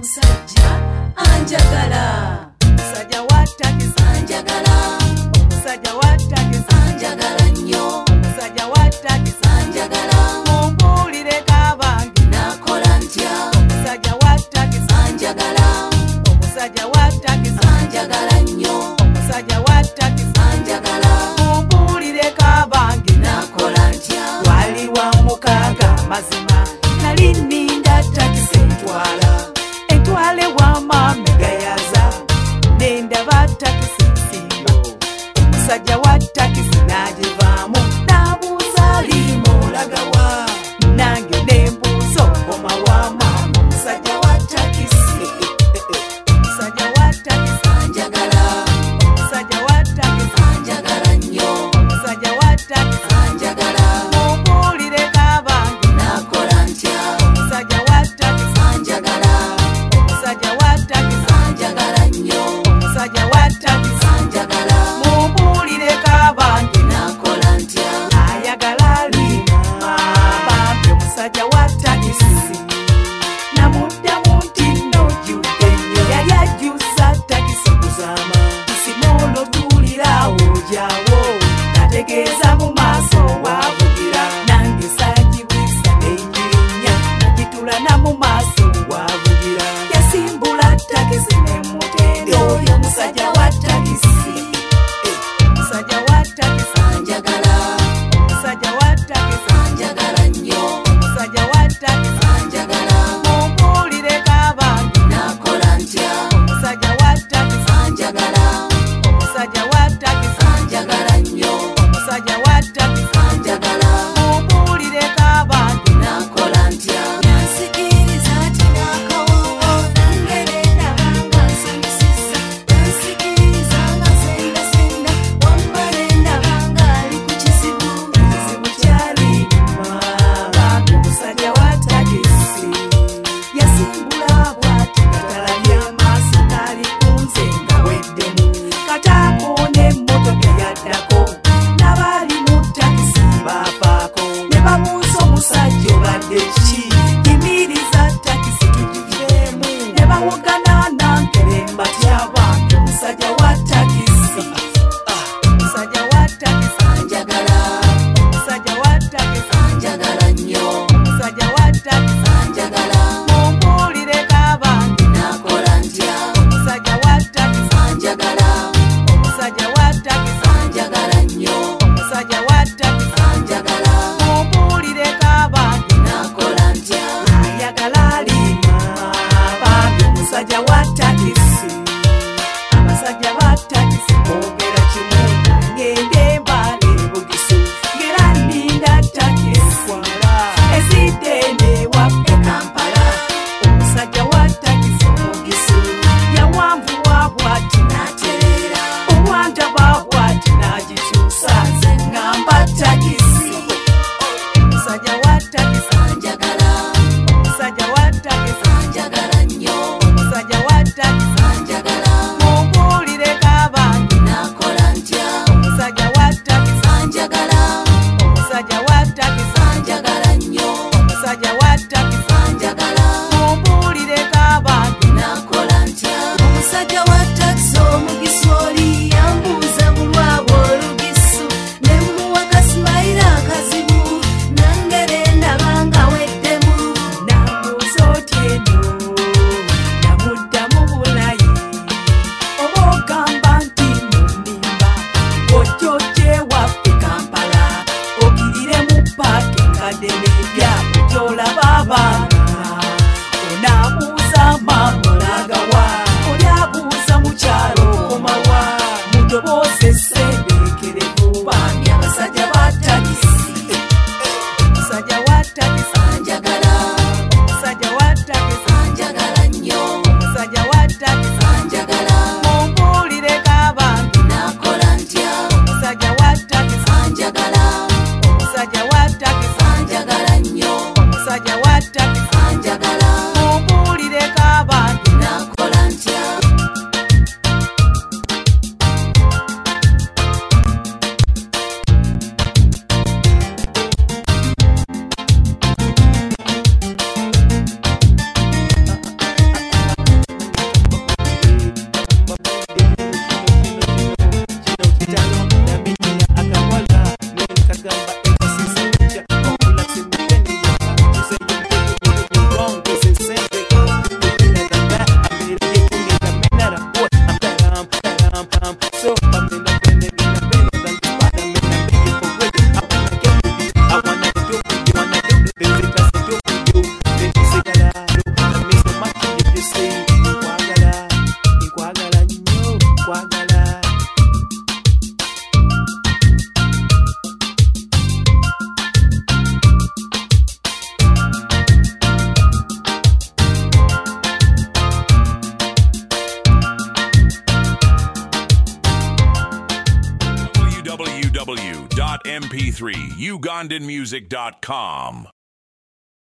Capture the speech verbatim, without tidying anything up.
omusajja anjagala, omusajja wa takisi anjagala, omusajja wa takisi anjagala nnyo, omusajja wa takisi anjagala, mumbuulireko abange nakola ntya, omusajja wa takisi anjagala, omusajja wa takisi anjagala nnyo, omusajja wa takisi anjagala, mumbuulireko abange nakola ntya, wali wa mukaaga mazima nali nninda takisi entwala entwale wa maame gayaza nendaba takisi nsimba omusajja wa takisi n'agivaamu n'abuuza limu olagawa nange nembuuza okoma wa maama omusajja wa takisi omusajja wa takisi anjagala, omusajja wa takisi anjagala nnyo, omusajja wa takisi anjagala, mumbuulireko abange nakola ntya, omusajja wa takisi anjagala, omusajja wa takisi anjagala nnyo, omusajja wa takisi anjagala, mumbuulireko abange nakola ntya, ayagala lima bambi omusajja wa takisi namuddamu nti nojjudde nnyo yali ajjusa takisi kuzaama nsimolo tuulirawo jawo nategeeza mu maaso waavugira nange saagibwisa nenyinya nagitula na mu maaso waavugira yasimbula takisi nemutende oyo omusajja wa takisi omusajja wa takisi anjagala, omusajja wa takisi anjagala nnyo, omusajja wa takisi anjagala, mumbuulireko abange nakola ntya, omusajja wa takisi anjagala, omusajja wa takisi anjagala nnyo, omusajja wa takisi anjagala, mumbuulireko abange nakola ntya, yansikiriza ati nakawoowo, nange nendaba nga nsanyusizza, yansikiriza nga sendasenda, wamma nendaba ng'ali ku kizibu, kizibu kyalima bambi omusajja wa takisi yasimbula bw'ati katala ly'amaaso n'alikunze nga weddemu kataako n'emmotoka eyaddako n'abaali mu takisi baafaako ne babuuza omusajja obadde ki yimiriza takisi tugiveemu ne bawogana nankeremba tyabambi omusajja wa takisi omusajja wa takisi anjagala, omusajja wa takisi anjagala nnyo, omusajja wa takisi anjagala, mumbuulireko abange nakola ntya, omusajja wa takisi anjagala, omusajja wa takisi anjagala nnyo, omusajja wa takisi anjagala, mumbuulireko abange nakola ntya, ayagala alima bambi omusajja wa takisi abasajja ba takisi boogera kimu ngende mbale bugisu ngera nninda takisi ezidde newaffe kampala omusajja wa takisi omugisu yawanvuwa bw'ati natereera, obwandaba bw'ati n'agikyusa nze ŋŋamba takisi omusajja wa takisi anjagala, omusajja wa takisi anjagala nnyo, omusajja wa takisi anjagala, mumbuulireko abange nakola ntya, omusajja wa takisi anjagala, omusajja wa takisi anjagala nnyo, omusajja wa takisi anjagala, mumbuulireko abange nakola ntya, omusajja wa takisi omugisu oli yambuuza bulwabwe olugisu, ne mmuwa kasimayi w w w dot m p three ugandan music dot com.